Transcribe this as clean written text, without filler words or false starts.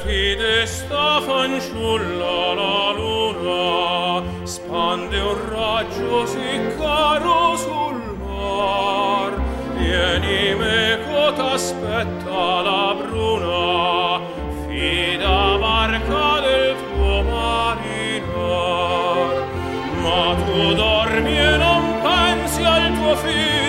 ti desta fanciulla la luna, spande un raggio sì caro sul mar. Vieni meco t'aspetta la bruna, fida barca del tuo marinar. Ma tu dormi e non pensi al tuo figlio,